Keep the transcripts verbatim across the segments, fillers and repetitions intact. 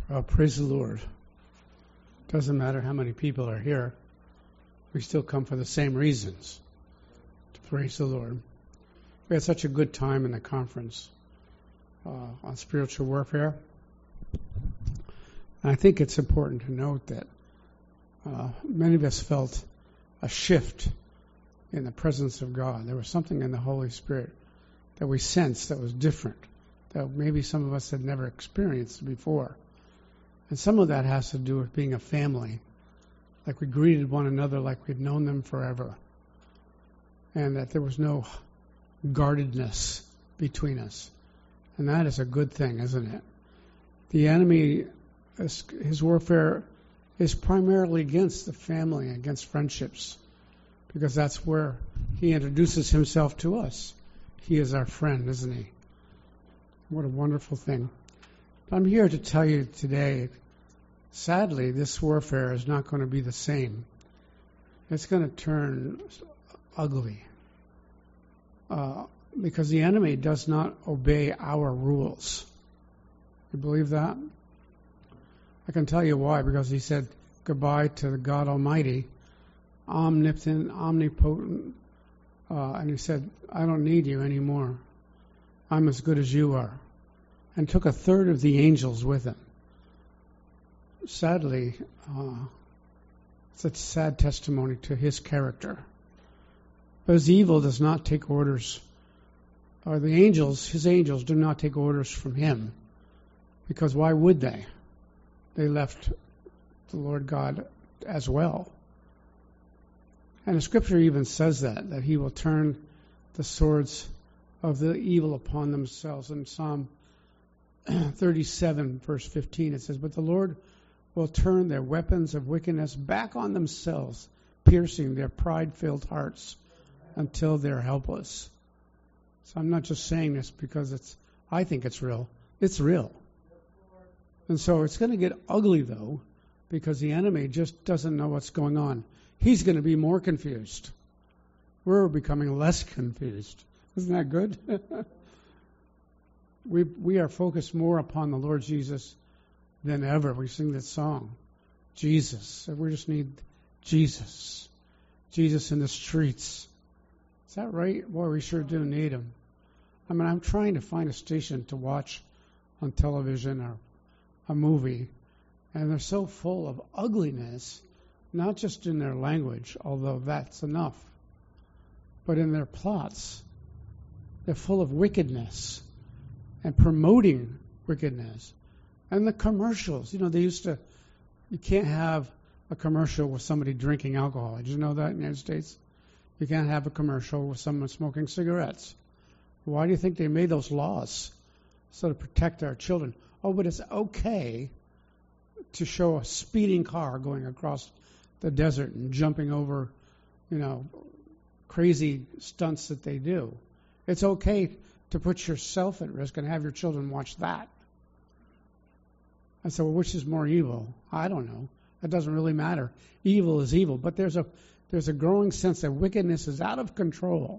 Well, praise the Lord. Doesn't matter how many people are here. We still come for the same reasons. To praise the Lord. We had such a good time in the conference uh, on spiritual warfare. And I think it's important to note that uh, many of us felt a shift in the presence of God. There was something in the Holy Spirit that we sensed that was different, that maybe some of us had never experienced before. And some of that has to do with being a family, like we greeted one another like we'd known them forever, and that there was no guardedness between us. And that is a good thing, isn't it? The enemy, his warfare is primarily against the family, against friendships, because that's where he introduces himself to us. He is our friend, isn't he? What a wonderful thing. I'm here to tell you today, sadly, this warfare is not going to be the same. It's going to turn ugly uh, because the enemy does not obey our rules. You believe that? I can tell you why, because he said goodbye to the God Almighty, omnipotent, omnipotent, uh, and he said, I don't need you anymore. I'm as good as you are. And took a third of the angels with him. Sadly, uh, it's a sad testimony to his character. Because evil does not take orders, or the angels, his angels, do not take orders from him. Because why would they? They left the Lord God as well. And the scripture even says that, that he will turn the swords of the evil upon themselves. In Psalm thirty-seven, verse fifteen, it says, but the Lord will turn their weapons of wickedness back on themselves, piercing their pride-filled hearts until they're helpless. So I'm not just saying this because it's, I think it's real. It's real. And so it's going to get ugly, though, because the enemy just doesn't know what's going on. He's going to be more confused. We're becoming less confused. Isn't that good? we we are focused more upon the Lord Jesus than ever. We sing that song, Jesus. We just need Jesus. Jesus in the streets. Is that right? Boy, we sure do need him. I mean, I'm trying to find a station to watch on television or a movie, and they're so full of ugliness, not just in their language, although that's enough, but in their plots. They're full of wickedness and promoting wickedness. And the commercials, you know, they used to, you can't have a commercial with somebody drinking alcohol. Did you know that in the United States? You can't have a commercial with someone smoking cigarettes. Why do you think they made those laws? So to protect our children. Oh, but it's okay to show a speeding car going across the desert and jumping over, you know, crazy stunts that they do. It's okay to put yourself at risk and have your children watch that. I said, well, which is more evil? I don't know. It doesn't really matter. Evil is evil, but there's a there's a growing sense that wickedness is out of control.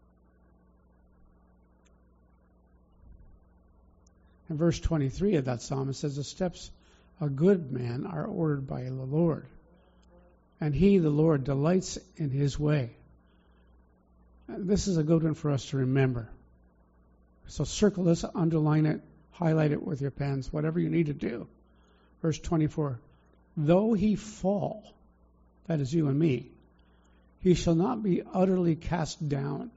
In verse twenty-three of that psalm, it says, the steps of a good man are ordered by the Lord, and he, the Lord, delights in his way. And this is a good one for us to remember. So circle this, underline it, highlight it with your pens, whatever you need to do. Verse twenty-four, though he fall, that is you and me, he shall not be utterly cast down.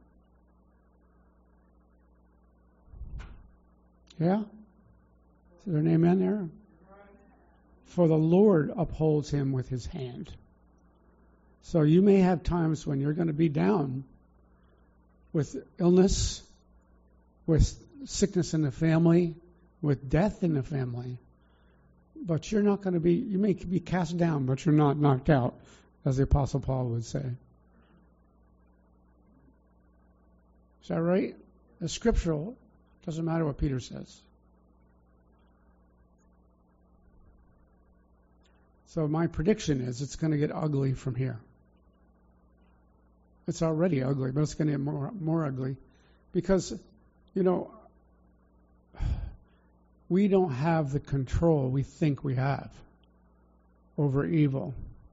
Yeah? Is there an amen there? For the Lord upholds him with his hand. So you may have times when you're going to be down with illness, with sickness in the family, with death in the family. But you're not going to be, you may be cast down, but you're not knocked out, as the Apostle Paul would say. Is that right? It's scriptural. Doesn't matter what Peter says. So my prediction is it's going to get ugly from here. It's already ugly, but it's going to get more, more ugly. Because, you know, we don't have the control we think we have over evil.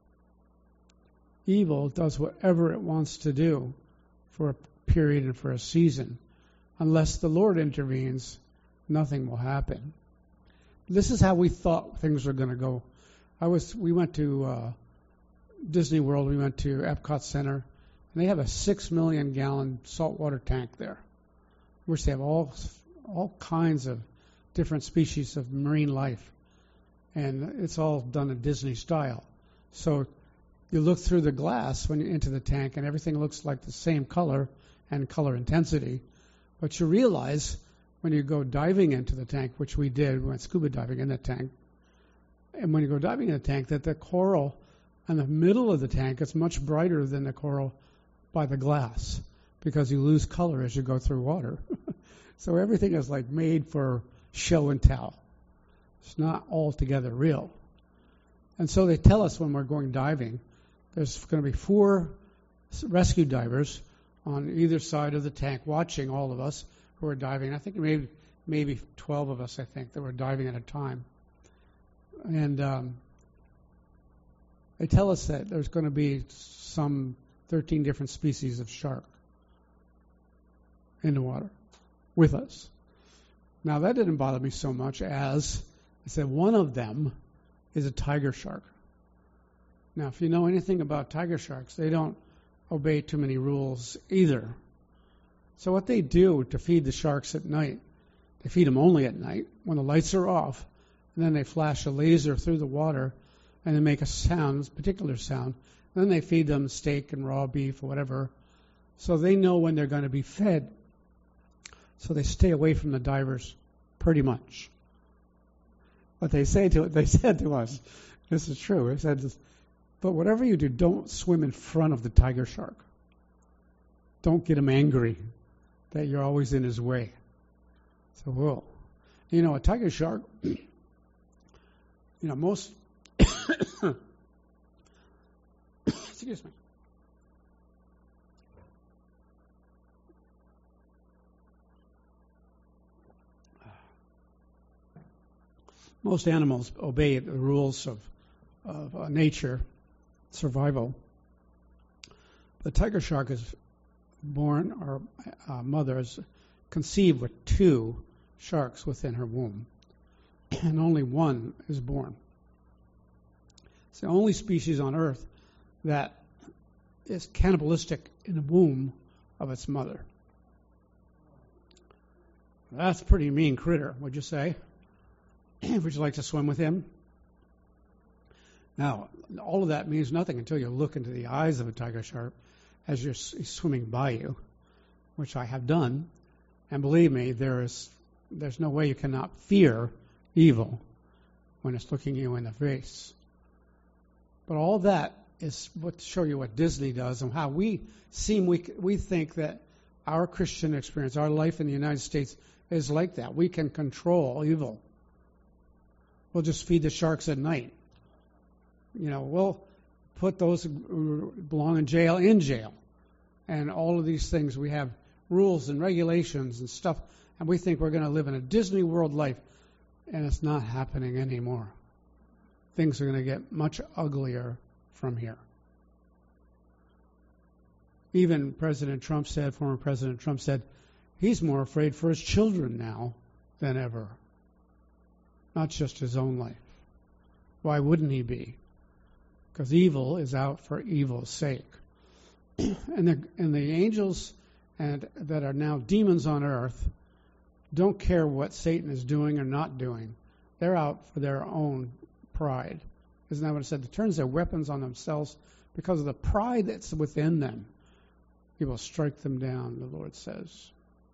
Evil does whatever it wants to do for a period and for a season. Unless the Lord intervenes, nothing will happen. This is how we thought things were going to go. I was. We went to uh, Disney World. We went to Epcot Center, and they have a six million gallon saltwater tank there, which they have all all kinds of different species of marine life, and it's all done in Disney style. So you look through the glass when you're into the tank, and everything looks like the same color and color intensity. But you realize when you go diving into the tank, which we did, we went scuba diving in the tank, and when you go diving in the tank, that the coral in the middle of the tank is much brighter than the coral by the glass, because you lose color as you go through water. So everything is like made for show and tell. It's not altogether real. And so they tell us when we're going diving, there's going to be four rescue divers on either side of the tank watching all of us who are diving. I think maybe maybe twelve of us, I think, that were diving at a time. And um, they tell us that there's going to be some thirteen different species of shark in the water with us. Now, that didn't bother me so much as I said one of them is a tiger shark. Now, if you know anything about tiger sharks, they don't obey too many rules either. So what they do to feed the sharks at night, they feed them only at night when the lights are off, and then they flash a laser through the water and they make a sound, a particular sound. And then they feed them steak and raw beef or whatever, so they know when they're going to be fed. So they stay away from the divers pretty much. But they say to they said to us, this is true. They said, but whatever you do, don't swim in front of the tiger shark. Don't get him angry that you're always in his way. So, whoa. You know, a tiger shark, you know, most, excuse me. Most animals obey the rules of, of uh, nature, survival. The tiger shark is born, or uh, mother is conceived with two sharks within her womb, and only one is born. It's the only species on Earth that is cannibalistic in the womb of its mother. That's a pretty mean critter, would you say? Would you like to swim with him? Now, all of that means nothing until you look into the eyes of a tiger shark as you're swimming by you, which I have done. And believe me, there is there's no way you cannot fear evil when it's looking you in the face. But all that is what to show you what Disney does and how we seem we we think that our Christian experience, our life in the United States is like that. We can control evil. We'll just feed the sharks at night. You know, we'll put those who belong in jail in jail. And all of these things, we have rules and regulations and stuff, and we think we're going to live in a Disney World life, and it's not happening anymore. Things are going to get much uglier from here. Even President Trump said, former President Trump said, he's more afraid for his children now than ever. Not just his own life. Why wouldn't he be? Because evil is out for evil's sake. and, the, and the angels and that are now demons on earth don't care what Satan is doing or not doing. They're out for their own pride. Isn't that what it said? It turns their weapons on themselves because of the pride that's within them. He will strike them down, the Lord says.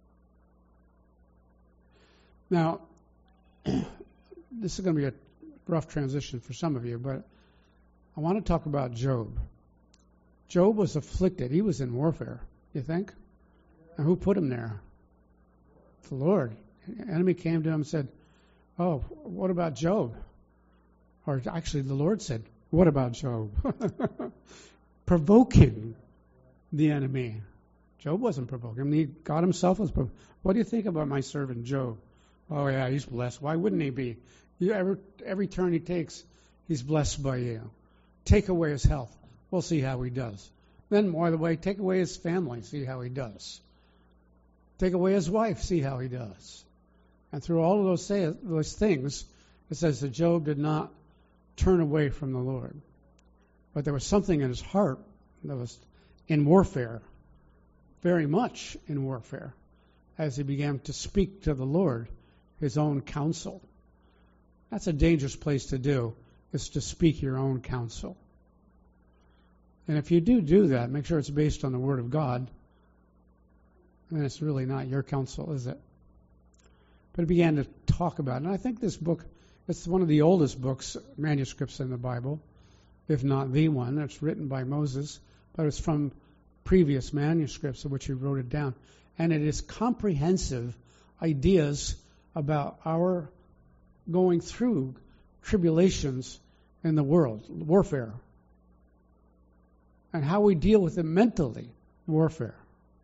Now, this is going to be a rough transition for some of you, but I want to talk about Job. Job was afflicted. He was in warfare, you think? And who put him there? The Lord. The enemy came to him and said, oh, what about Job? Or actually, the Lord said, what about Job? Provoking the enemy. Job wasn't provoking him. He, God himself was provoking. What do you think about my servant Job? Oh, yeah, he's blessed. Why wouldn't he be? You, every, every turn he takes, he's blessed by you. Take away his health. We'll see how he does. Then, by the way, take away his family. See how he does. Take away his wife. See how he does. And through all of those, say, those things, it says that Job did not turn away from the Lord. But there was something in his heart that was in warfare, very much in warfare, as he began to speak to the Lord his own counsel. That's a dangerous place to do, is to speak your own counsel. And if you do do that, make sure it's based on the Word of God. And it's really not your counsel, is it? But he began to talk about it. And I think this book, it's one of the oldest books, manuscripts in the Bible, if not the one. It's written by Moses, but it's from previous manuscripts of which he wrote it down. And it is comprehensive ideas about our going through tribulations in the world, warfare, and how we deal with it mentally, warfare.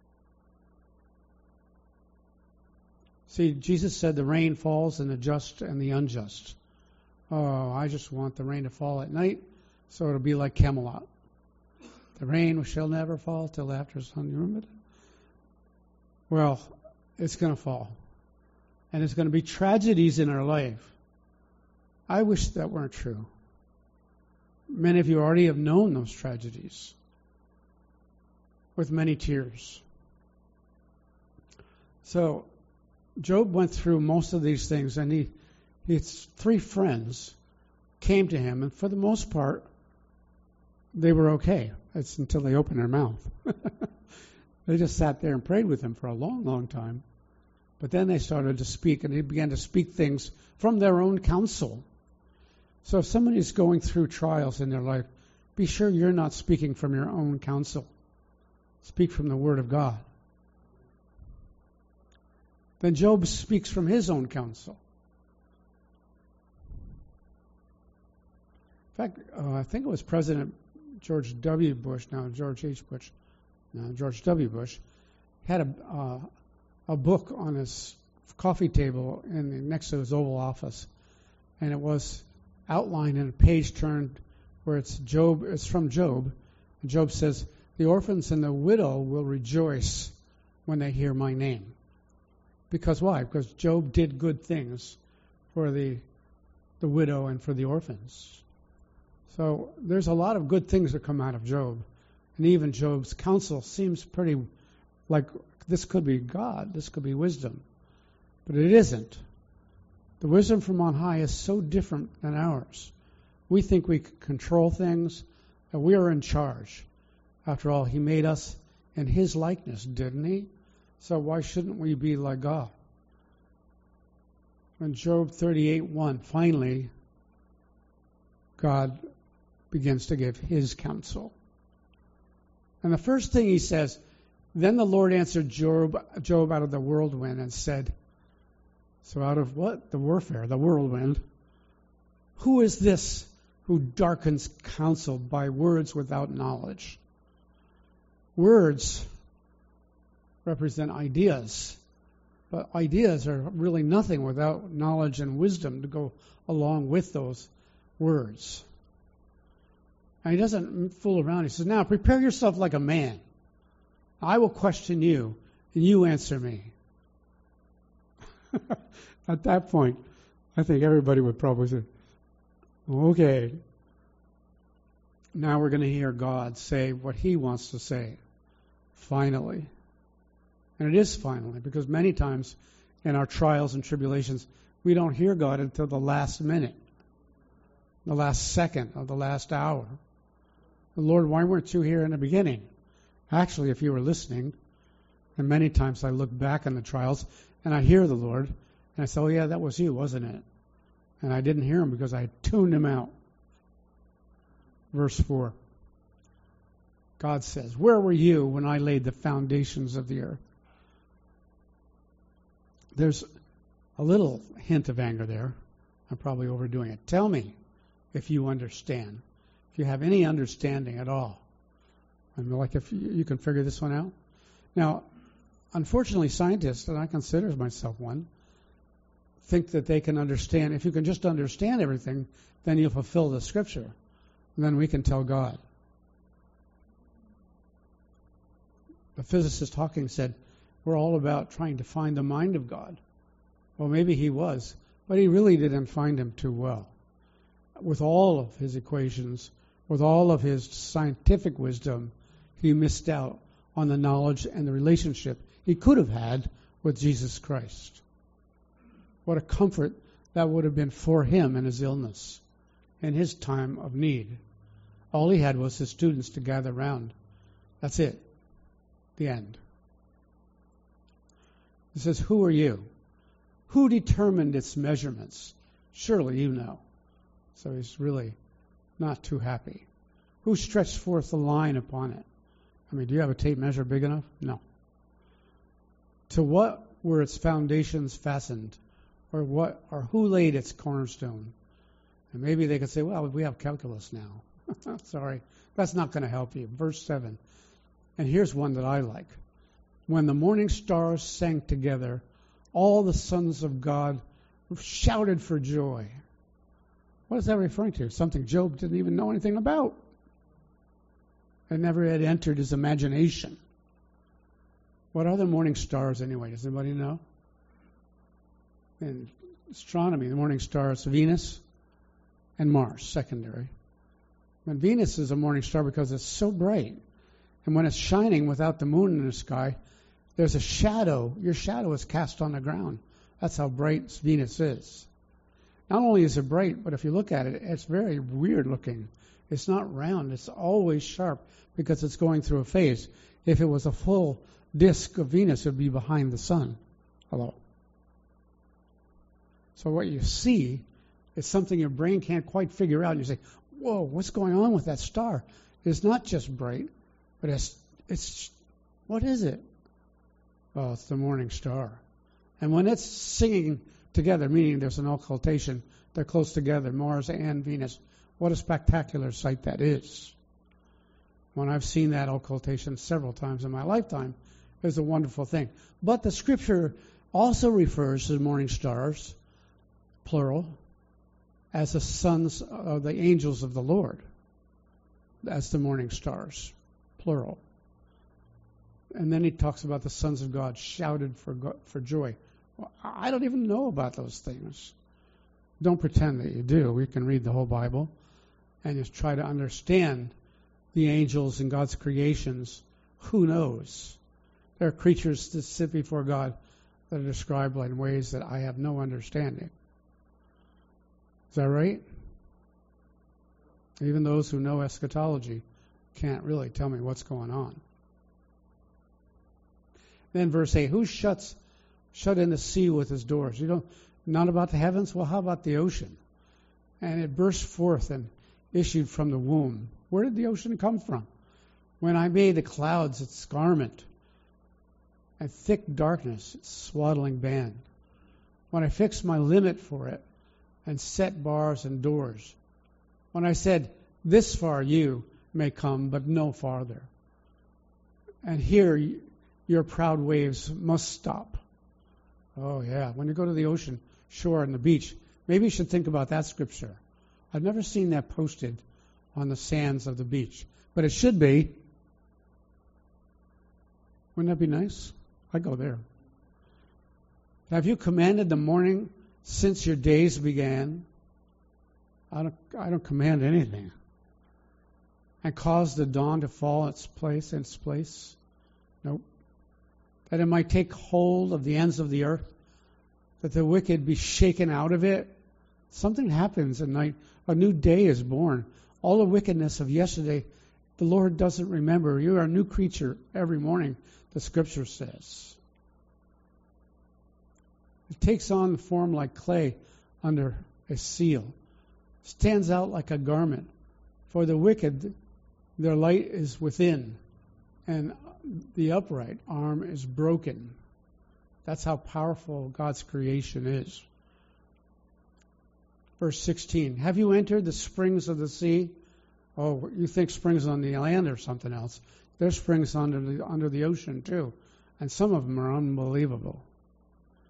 See, Jesus said the rain falls on the just and the unjust. Oh, I just want the rain to fall at night, so it'll be like Camelot. The rain shall never fall till after sun. You remember that? Well, it's going to fall. And there's going to be tragedies in our life. I wish that weren't true. Many of you already have known those tragedies with many tears. So, Job went through most of these things, and he, his three friends came to him, and for the most part, they were okay. It's until they opened their mouth. They just sat there and prayed with him for a long, long time. But then they started to speak, and they began to speak things from their own counsel. So if somebody is going through trials in their life, be sure you're not speaking from your own counsel. Speak from the Word of God. Then Job speaks from his own counsel. In fact, uh, I think it was President George W. Bush, now George H. Bush, now George W. Bush, had a uh, a book on his coffee table in the, next to his Oval Office, and it was outlined in a page turned where it's Job. It's from Job. And Job says, "The orphans and the widow will rejoice when they hear my name." Because why? Because Job did good things for the the widow and for the orphans. So there's a lot of good things that come out of Job. And even Job's counsel seems pretty like this could be God, this could be wisdom. But it isn't. The wisdom from on high is so different than ours. We think we can control things, that we are in charge. After all, he made us in his likeness, didn't he? So why shouldn't we be like God? In Job thirty-eight one, finally, God begins to give his counsel. And the first thing he says, then the Lord answered Job, Job out of the whirlwind and said, so out of what? The warfare, the whirlwind. Who is this who darkens counsel by words without knowledge? Words represent ideas, but ideas are really nothing without knowledge and wisdom to go along with those words. And he doesn't fool around. He says, now prepare yourself like a man. I will question you, and you answer me. At that point, I think everybody would probably say, okay, now we're going to hear God say what he wants to say, finally. And it is finally, because many times in our trials and tribulations, we don't hear God until the last minute, the last second of the last hour. Lord, why weren't you here in the beginning? Actually, if you were listening, and many times I look back on the trials, and I hear the Lord, and I say, oh yeah, that was you, wasn't it? And I didn't hear him because I tuned him out. Verse four. God says, where were you when I laid the foundations of the earth? There's a little hint of anger there. I'm probably overdoing it. Tell me if you understand. If you have any understanding at all. I mean, like if you, you can figure this one out. Now, unfortunately, scientists, and I consider myself one, think that they can understand. If you can just understand everything, then you'll fulfill the Scripture. And then we can tell God. The physicist Hawking said, we're all about trying to find the mind of God. Well, maybe he was, but he really didn't find him too well. With all of his equations, with all of his scientific wisdom, he missed out on the knowledge and the relationship he could have had with Jesus Christ. What a comfort that would have been for him in his illness, in his time of need. All he had was his students to gather around. That's it. The end. He says, who are you? Who determined its measurements? Surely you know. So he's really not too happy. Who stretched forth the line upon it? I mean, do you have a tape measure big enough? No. To what were its foundations fastened? Or what? Or who laid its cornerstone? And maybe they could say, well, we have calculus now. Sorry, that's not going to help you. Verse seven. And here's one that I like. When the morning stars sang together, all the sons of God shouted for joy. What is that referring to? Something Job didn't even know anything about. It never had entered his imagination. What are the morning stars anyway? Does anybody know? In astronomy, the morning stars, Venus and Mars, secondary. And Venus is a morning star because it's so bright. And when it's shining without the moon in the sky, there's a shadow. Your shadow is cast on the ground. That's how bright Venus is. Not only is it bright, but if you look at it, it's very weird looking. It's not round. It's always sharp because it's going through a phase. If it was a full disk of Venus, it would be behind the sun. Hello. So what you see is something your brain can't quite figure out. You say, whoa, what's going on with that star? It's not just bright, but it's, it's what is it? Well, it's the morning star. And when it's singing together, meaning there's an occultation, they're close together, Mars and Venus. What a spectacular sight that is. When I've seen that occultation several times in my lifetime, it's a wonderful thing. But the Scripture also refers to the morning stars, plural, as the sons of the angels of the Lord. That's the morning stars, plural. And then he talks about the sons of God shouted for God, for joy. Well, I don't even know about those things. Don't pretend that you do. We can read the whole Bible and just try to understand the angels and God's creations. Who knows? There are creatures that sit before God that are described in ways that I have no understanding. Is that right? Even those who know eschatology can't really tell me what's going on. Then verse eight, who shuts shut in the sea with his doors? You know, not about the heavens? Well, how about the ocean? And it burst forth and issued from the womb. Where did the ocean come from? When I made the clouds its garment, and thick darkness its swaddling band. When I fixed my limit for it, and set bars and doors. When I said, this far you may come, but no farther. And here your proud waves must stop. Oh yeah, when you go to the ocean, shore, and the beach, maybe you should think about that scripture. I've never seen that posted on the sands of the beach, but it should be. Wouldn't that be nice? I'd go there. Have you commanded the morning since your days began? I don't, I don't command anything. And cause the dawn to fall in its place, in its place? Nope. That it might take hold of the ends of the earth, that the wicked be shaken out of it. Something happens at night. A new day is born. All the wickedness of yesterday, the Lord doesn't remember. You are a new creature every morning, the Scripture says. It takes on form like clay under a seal. Stands out like a garment. For the wicked, their light is within, and the upright arm is broken. That's how powerful God's creation is. Verse sixteen, have you entered the springs of the sea? Oh, you think springs on the land or something else. There's springs under the, under the ocean too, and some of them are unbelievable.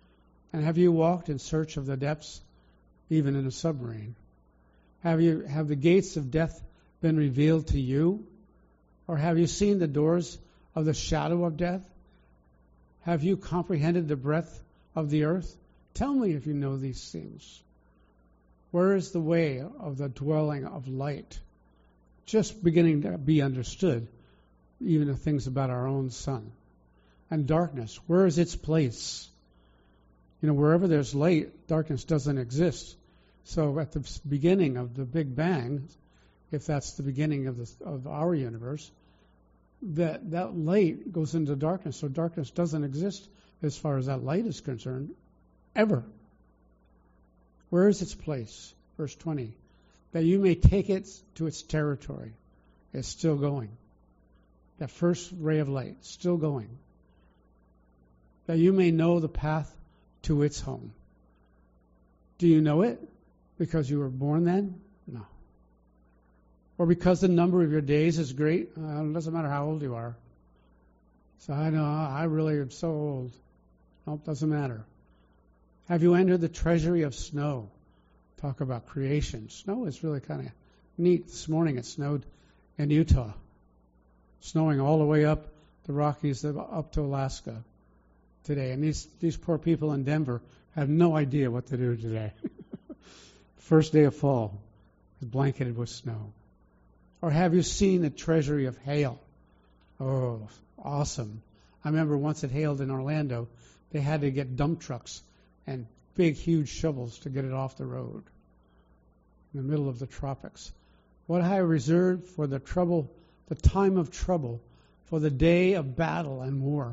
And have you walked in search of the depths, even in a submarine? Have you have the gates of death been revealed to you? Or have you seen the doors of the shadow of death? Have you comprehended the breadth of the earth? Tell me if you know these things. Where is the way of the dwelling of light? Just beginning to be understood, even the things about our own sun. And darkness, where is its place? You know, wherever there's light, darkness doesn't exist. So at the beginning of the Big Bang, if that's the beginning of the, of our universe, that that light goes into darkness. So darkness doesn't exist as far as that light is concerned, ever. Where is its place? Verse twenty. That you may take it to its territory. It's still going. That first ray of light, still going. That you may know the path to its home. Do you know it because you were born then? No. Or because the number of your days is great? Uh, it doesn't matter how old you are. So I know, I really am so old. Nope, doesn't matter. Have you entered the treasury of snow? Talk about creation. Snow is really kind of neat. This morning it snowed in Utah. Snowing all the way up the Rockies up to Alaska today. And these, these poor people in Denver have no idea what to do today. First day of fall is blanketed with snow. Or have you seen the treasury of hail? Oh, awesome. I remember once it hailed in Orlando, they had to get dump trucks and big, huge shovels to get it off the road in the middle of the tropics. What I reserved for the trouble, the time of trouble, for the day of battle and war.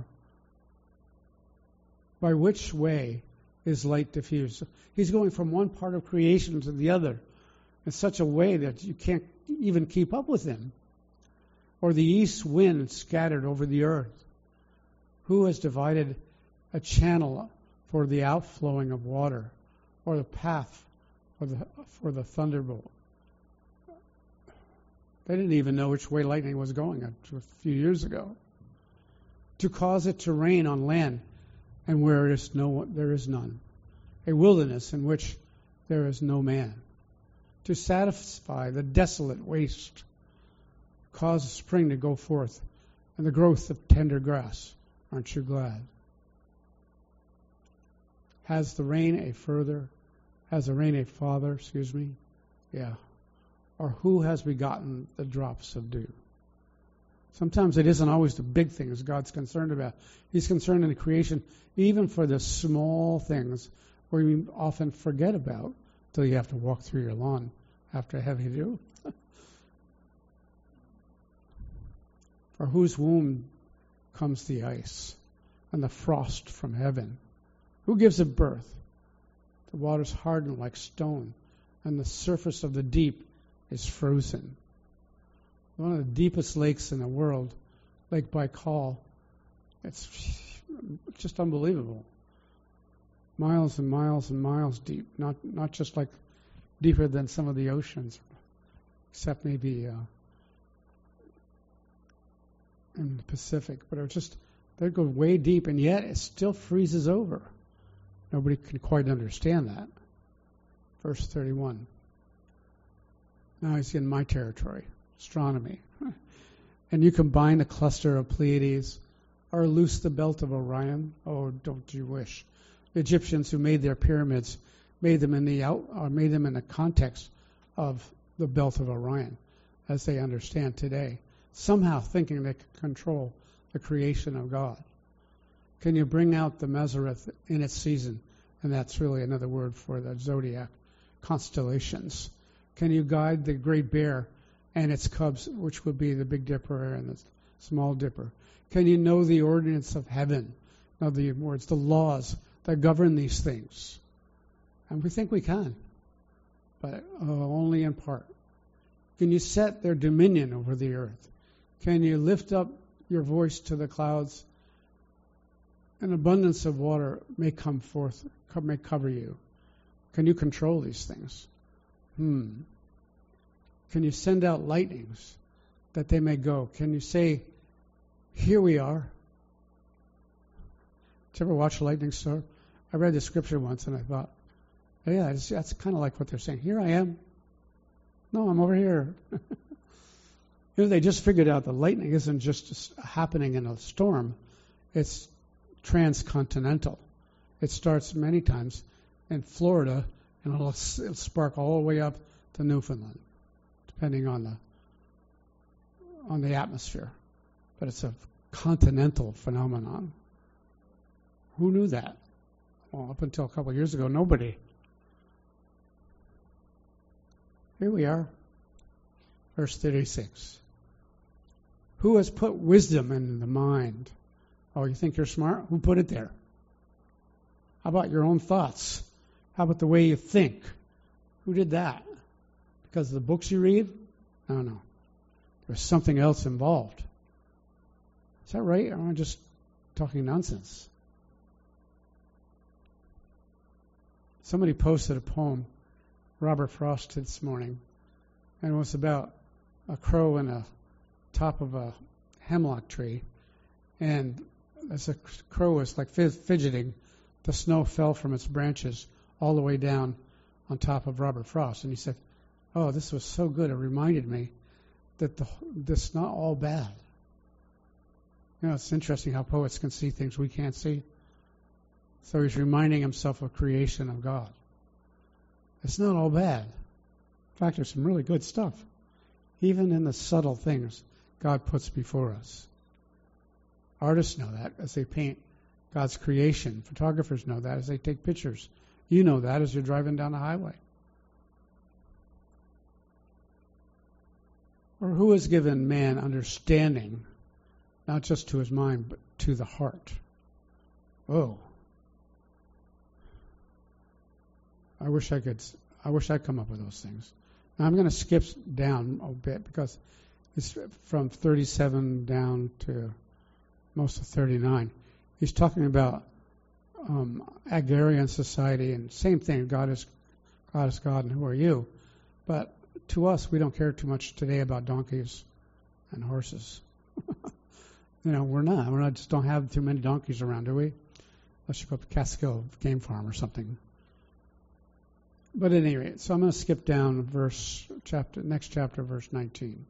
By which way is light diffused? He's going from one part of creation to the other in such a way that you can't even keep up with him. Or the east wind scattered over the earth. Who has divided a channel for the outflowing of water, or the path for the, for the thunderbolt? They didn't even know which way lightning was going a few years ago. To cause it to rain on land, and where is no, there is none. A wilderness in which there is no man. To satisfy the desolate waste, cause a spring to go forth, and the growth of tender grass. Aren't you glad? Has the rain a further, has the rain a father, excuse me? Yeah. Or who has begotten the drops of dew? Sometimes it isn't always the big things God's concerned about. He's concerned in the creation, even for the small things where you often forget about until you have to walk through your lawn after a heavy dew. For whose womb comes the ice and the frost from heaven? Who gives it birth? The waters harden like stone, and the surface of the deep is frozen. One of the deepest lakes in the world, Lake Baikal, it's just unbelievable. Miles and miles and miles deep, not not just like deeper than some of the oceans, except maybe uh, in the Pacific. But it just, they go way deep, and yet it still freezes over. Nobody can quite understand that. Verse thirty-one. Now he's in my territory, astronomy. And you combine the cluster of Pleiades, or loose the belt of Orion. Oh, don't you wish? The Egyptians who made their pyramids made them in the out, or made them in the context of the belt of Orion, as they understand today. Somehow thinking they could control the creation of God. Can you bring out the Mazareth in its season? And that's really another word for the zodiac constellations. Can you guide the Great Bear and its cubs, which would be the Big Dipper and the Small Dipper? Can you know the ordinance of heaven? In other words, the laws that govern these things. And we think we can, but uh, only in part. Can you set their dominion over the earth? Can you lift up your voice to the clouds? An abundance of water may come forth, may cover you. Can you control these things? Hmm. Can you send out lightnings that they may go? Can you say, here we are? Did you ever watch a lightning storm? I read the scripture once and I thought, yeah, that's, that's kind of like what they're saying. Here I am. No, I'm over here. You know, they just figured out the lightning isn't just happening in a storm. It's transcontinental. It starts many times in Florida, and it'll, it'll spark all the way up to Newfoundland, depending on the on the atmosphere. But it's a continental phenomenon. Who knew that? Well, up until a couple of years ago, nobody. Here we are, verse thirty-six. Who has put wisdom in the mind? Oh, you think you're smart? Who put it there? How about your own thoughts? How about the way you think? Who did that? Because of the books you read? No, no. There's something else involved. Is that right? Or am I just talking nonsense? Somebody posted a poem, Robert Frost did this morning, and it was about a crow in a top of a hemlock tree, and as the crow was like fidgeting, the snow fell from its branches all the way down on top of Robert Frost. And he said, oh, this was so good. It reminded me that the, this is not all bad. You know, it's interesting how poets can see things we can't see. So he's reminding himself of creation of God. It's not all bad. In fact, there's some really good stuff. Even in the subtle things God puts before us. Artists know that as they paint God's creation. Photographers know that as they take pictures. You know that as you're driving down the highway. Or who has given man understanding, not just to his mind, but to the heart? Oh. I wish I could, I wish I'd come up with those things. Now I'm going to skip down a bit because it's from thirty-seven down to most of thirty-nine. He's talking about um, agrarian society and same thing. God is God is God, and who are you? But to us, we don't care too much today about donkeys and horses. You know, we're not. We're not just don't have too many donkeys around, do we? Unless you go up to Catskill Game Farm or something. But at any rate, so I'm going to skip down verse chapter next chapter, verse nineteen,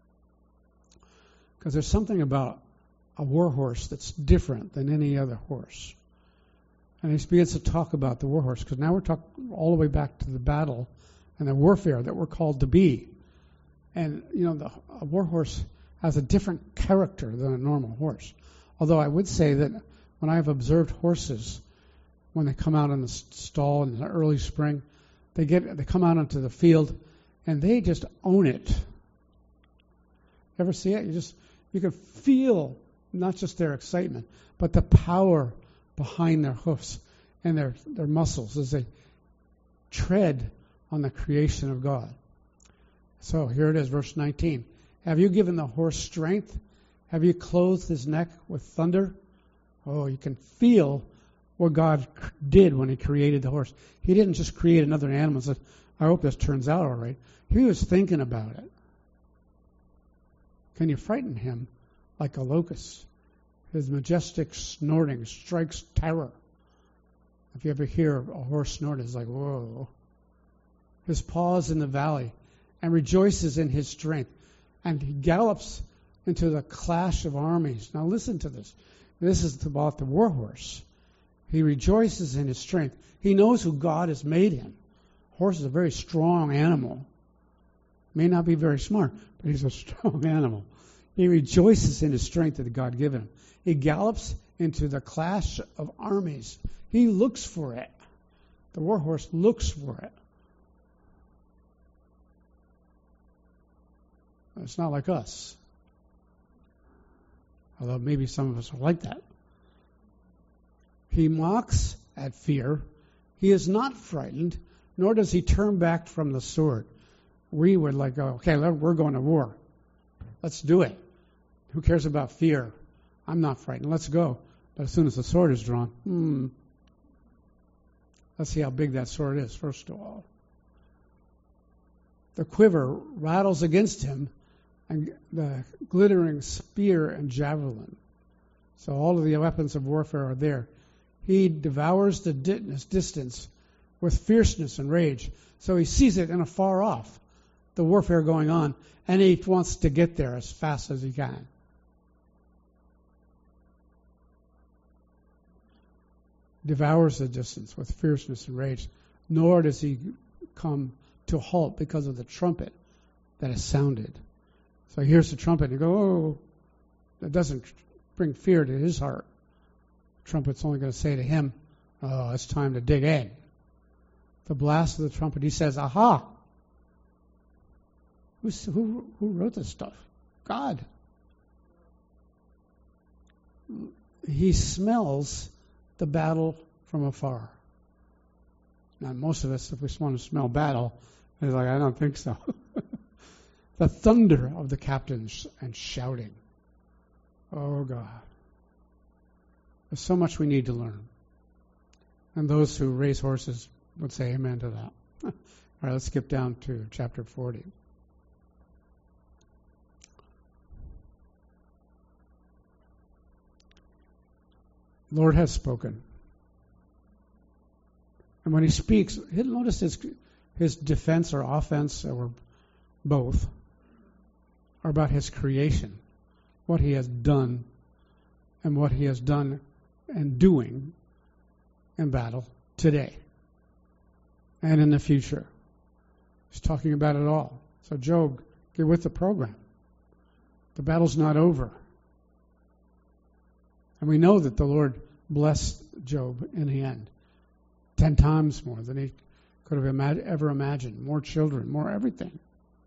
because there's something about a war horse that's different than any other horse. And he begins to talk about the war horse, because now we're talking all the way back to the battle and the warfare that we're called to be. And, you know, the, a war horse has a different character than a normal horse. Although I would say that when I have observed horses, when they come out in the stall in the early spring, they get they come out onto the field and they just own it. Ever see it? You just you can feel not just their excitement, but the power behind their hoofs and their, their muscles as they tread on the creation of God. So here it is, verse nineteen. Have you given the horse strength? Have you clothed his neck with thunder? Oh, you can feel what God did when he created the horse. He didn't just create another animal and said, I hope this turns out all right. He was thinking about it. Can you frighten him like a locust? His majestic snorting strikes terror. If you ever hear a horse snort, it's like, whoa. His paws in the valley and rejoices in his strength. And he gallops into the clash of armies. Now listen to this. This is about the war horse. He rejoices in his strength. He knows who God has made him. Horse is a very strong animal. May not be very smart, but he's a strong animal. He rejoices in his strength that God given him. He gallops into the clash of armies. He looks for it. The war horse looks for it. It's not like us. Although maybe some of us are like that. He mocks at fear. He is not frightened, nor does he turn back from the sword. We would like go, okay, we're going to war. Let's do it. Who cares about fear? I'm not frightened. Let's go. But as soon as the sword is drawn, hmm, let's see how big that sword is, first of all. The quiver rattles against him, and the glittering spear and javelin. So all of the weapons of warfare are there. He devours the distance with fierceness and rage. So he sees it in afar off, the warfare going on, and he wants to get there as fast as he can. Devours the distance with fierceness and rage, nor does he come to a halt because of the trumpet that is sounded. So he hears the trumpet and he goes, oh, that doesn't bring fear to his heart. The trumpet's only going to say to him, oh, it's time to dig in. The blast of the trumpet, he says, aha! Who's, who, who wrote this stuff? God. He smells the battle from afar. Now, most of us, if we want to smell battle, it's like, I don't think so. The thunder of the captains and shouting. Oh, God. There's so much we need to learn. And those who raise horses would say amen to that. All right, let's skip down to chapter forty. Lord has spoken. And when he speaks, notice his, his defense or offense, or both, are about his creation, what he has done, and what he has done and doing in battle today and in the future. He's talking about it all. So Job, get with the program. The battle's not over. And we know that the Lord blessed Job in the end. Ten times more than he could have imag- ever imagined. More children, more everything.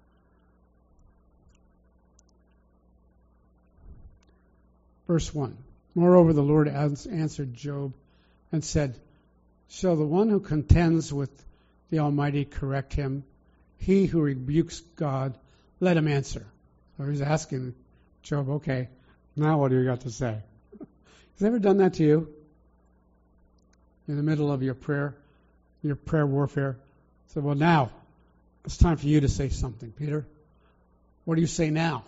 Verse one. Moreover, the Lord answered Job and said, shall the one who contends with the Almighty correct him? He who rebukes God, let him answer. So he's asking Job, okay, now what do you got to say? Has ever done that to you? In the middle of your prayer, your prayer warfare? So, well, now, it's time for you to say something, Peter. What do you say now?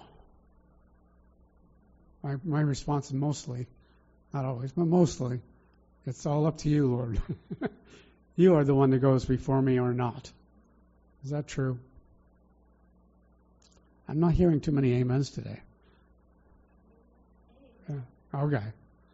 My, my response is mostly, not always, but mostly, it's all up to you, Lord. You are the one that goes before me or not. Is that true? I'm not hearing too many amens today. Yeah. Okay.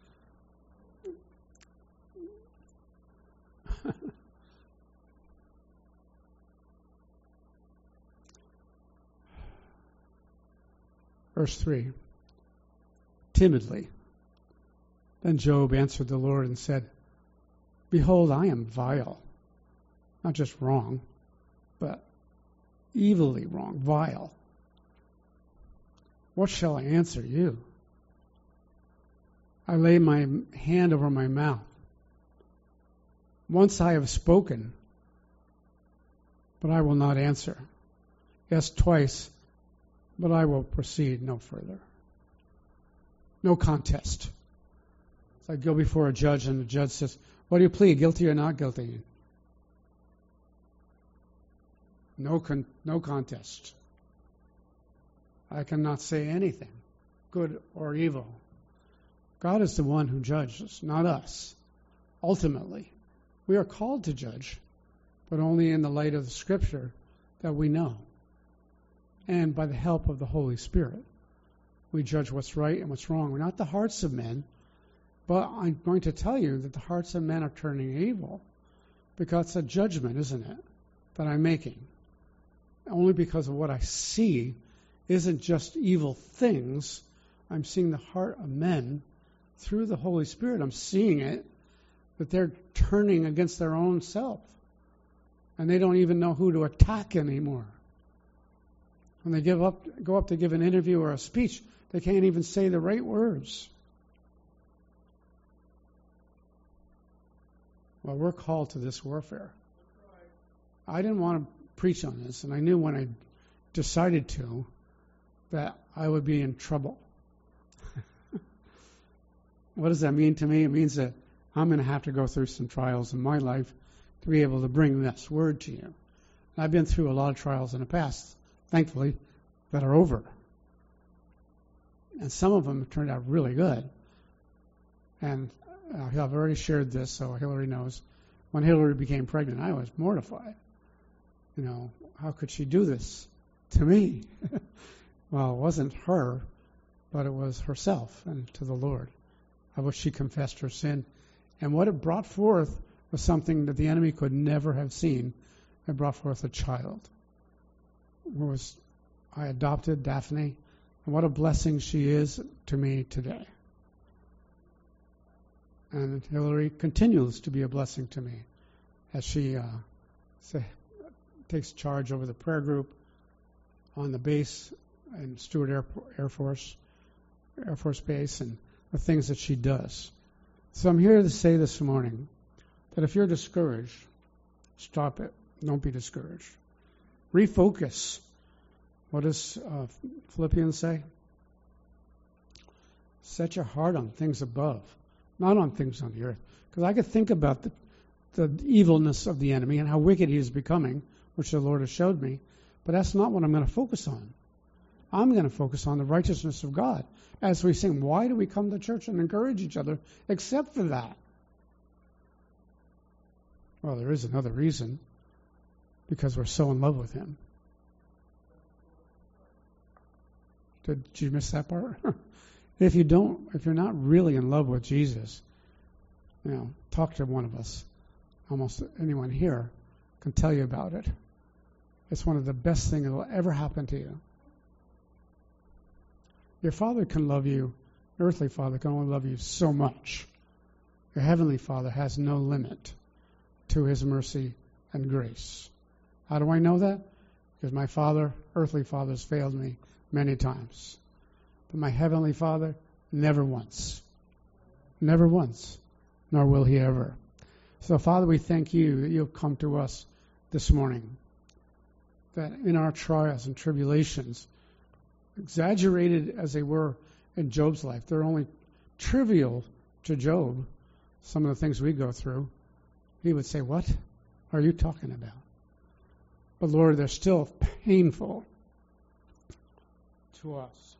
Verse three. Timidly. Then Job answered the Lord and said, behold, I am vile. Not just wrong, but evilly wrong, vile. What shall I answer you? I lay my hand over my mouth. Once I have spoken, but I will not answer. Yes, twice, but I will proceed no further. No contest. So I go before a judge, and the judge says, what do you plead, guilty or not guilty? No, con- no contest. I cannot say anything, good or evil. God is the one who judges, not us. Ultimately, we are called to judge, but only in the light of the Scripture that we know. And by the help of the Holy Spirit, we judge what's right and what's wrong. We're not the hearts of men, but I'm going to tell you that the hearts of men are turning evil, because it's a judgment, isn't it, that I'm making. Only because of what I see isn't just evil things. I'm seeing the heart of men through the Holy Spirit. I'm seeing it, that they're turning against their own self. And they don't even know who to attack anymore. When they give up, go up to give an interview or a speech, they can't even say the right words. Well, we're called to this warfare. I didn't want to preach on this, and I knew when I decided to that I would be in trouble. What does that mean to me? It means that I'm going to have to go through some trials in my life to be able to bring this word to you. And I've been through a lot of trials in the past, thankfully, that are over. And some of them turned out really good. And uh, I've already shared this, so Hillary knows. When Hillary became pregnant, I was mortified. You know, how could she do this to me? Well, it wasn't her, but it was herself and to the Lord. I wish she confessed her sin. And what it brought forth was something that the enemy could never have seen. It brought forth a child. It was, I adopted Daphne, and what a blessing she is to me today. And Hillary continues to be a blessing to me as she uh, say, takes charge over the prayer group on the base in Stewart Air, Air Force, Air Force Base, and the things that she does. So I'm here to say this morning that if you're discouraged, stop it. Don't be discouraged. Refocus. What does uh, Philippians say? Set your heart on things above, not on things on the earth. Because I could think about the, the evilness of the enemy and how wicked he is becoming, which the Lord has showed me, but that's not what I'm going to focus on. I'm going to focus on the righteousness of God. As we sing, why do we come to church and encourage each other except for that? Well, there is another reason. Because we're so in love with him. Did you miss that part? If you don't, if you're not really in love with Jesus, you know, talk to one of us. Almost anyone here can tell you about it. It's one of the best things that will ever happen to you. Your Father can love you. Your earthly Father can only love you so much. Your Heavenly Father has no limit to his mercy and grace. How do I know that? Because my Father, earthly Father, has failed me many times. But my Heavenly Father, never once. Never once. Nor will he ever. So, Father, we thank you that you've come to us this morning. That in our trials and tribulations, exaggerated as they were in Job's life, they're only trivial to Job. Some of the things we go through, he would say, what are you talking about? But Lord, they're still painful to us.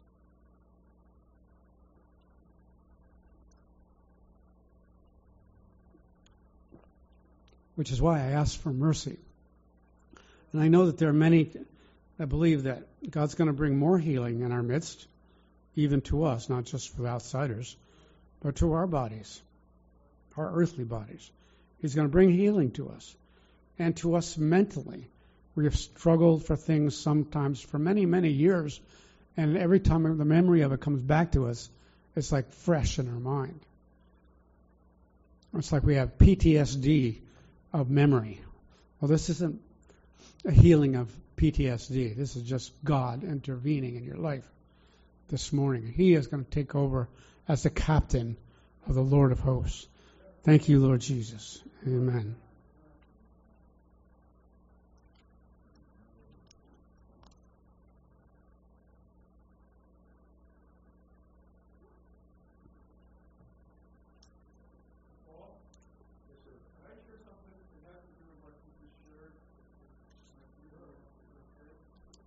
Which is why I ask for mercy. And I know that there are many that believe that God's going to bring more healing in our midst, even to us, not just for the outsiders, but to our bodies, our earthly bodies. He's going to bring healing to us and to us mentally. We have struggled for things sometimes for many, many years, and every time the memory of it comes back to us, it's like fresh in our mind. It's like we have P T S D of memory. Well, this isn't a healing of P T S D. This is just God intervening in your life this morning. He is going to take over as the captain of the Lord of hosts. Thank you, Lord Jesus. Amen.